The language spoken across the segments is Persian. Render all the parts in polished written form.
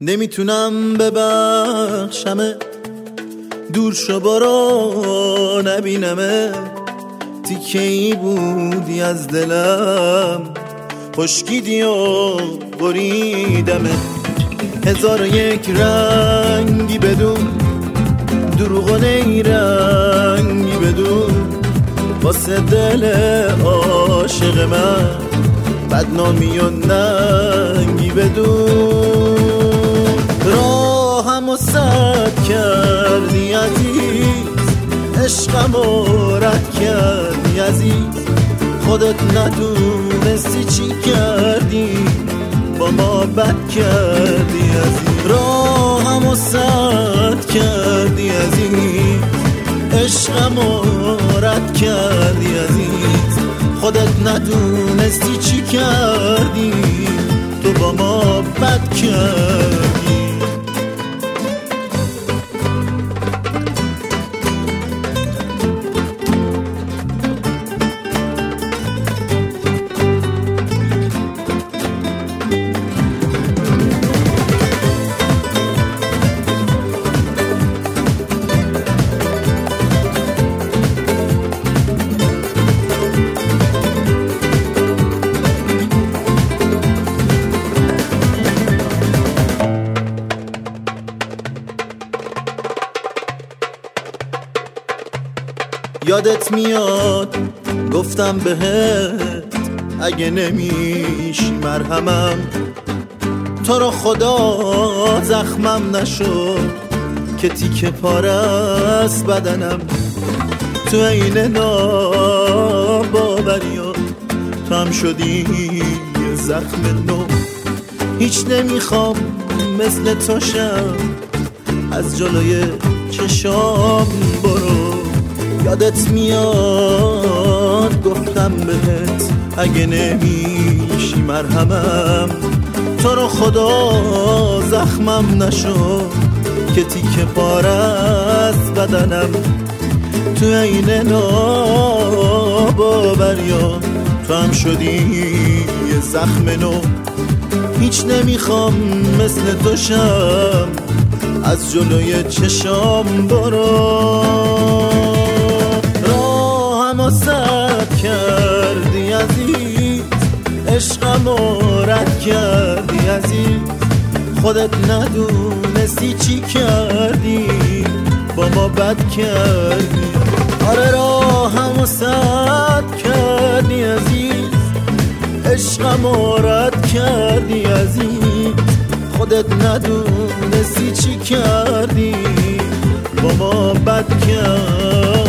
نمیتونم ببخشمه، دور شو برو نبینمه. تیکه ای بودی از دلم، خشکیدی و بریدمه. 1001 رنگی بدون، دروغ و نیرنگی بدون، واسه دل عاشق من بدنامی و ننگی بدون. راهمو سد کردی عزیز، عشقمو رد کردی عزیز. خودت ندونستی چی کردی، با ما بد کردی عزیز. راهمو سد کردی عزیز، عشقمو رد کردی عزیز. خودت ندونستی چی کردی، تو با ما بد کردی. یادت میاد گفتم بهت اگه نمیشی مرهمم، تو رو خدا زخمم نشد که تیکه پاره از بدنم. تو عین ناباوریا تو هم شدی یه زخم نو. هیچ نمیخوام مثل تو شم، از جلوی چشام برو. یادت میاد گفتم بهت اگه نمیشی مرهمم، تو رو خدا زخمم نشد که تیکه پاره از بدنم. تو عین ناباوریا تو هم شدی یه زخم نو. هیچ نمیخوام مثل تو شم، از جلوی چشام برو. سد کردی عزیز، عشقمو رد کردی عزیز. خودت ندونستی چی کردی، با ما بد کردی. آره راهمو سد کردی عزیز، عشقمو رد کردی عزیز. خودت ندونستی چی کردی، با ما بد کردی.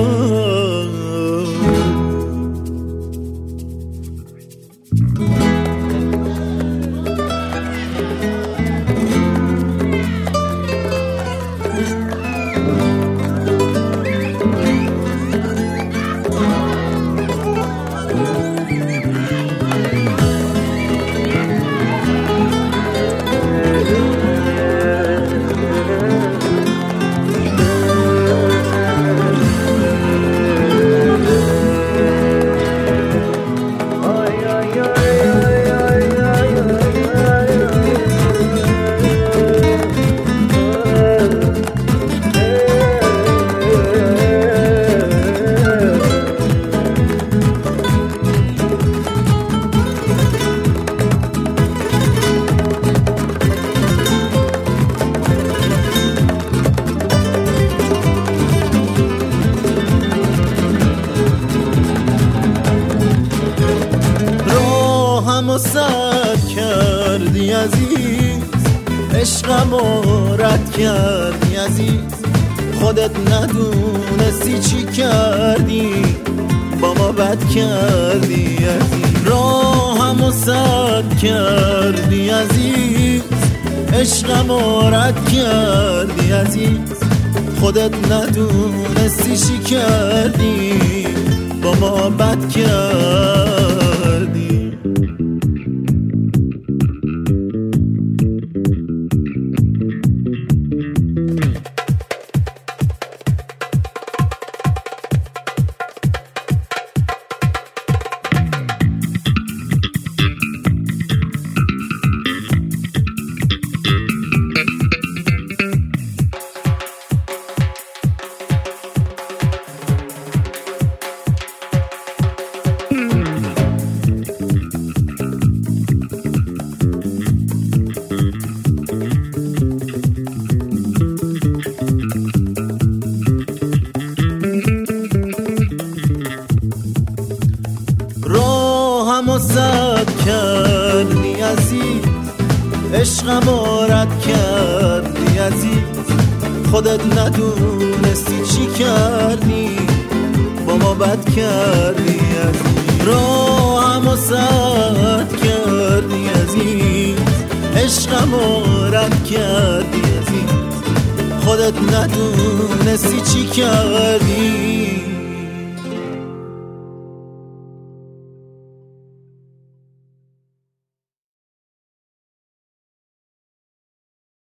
سد کردی عزیز، عشقمو رد کردی عزیز. خودت ندونستی چی کردی، با ما بد کردی عزیز. راهمو سد کردی عزیز، عشقمو رد کردی عزیز. خودت ندونستی چی کردی، با ما بد کردی. عشقم رد کردی عزیز، خودت ندونستی چی کردی، با ما بد کردی عزیز. راهمو سد کردی عزیز، عشقم رد کردی عزیز، خودت ندونستی چی کردی.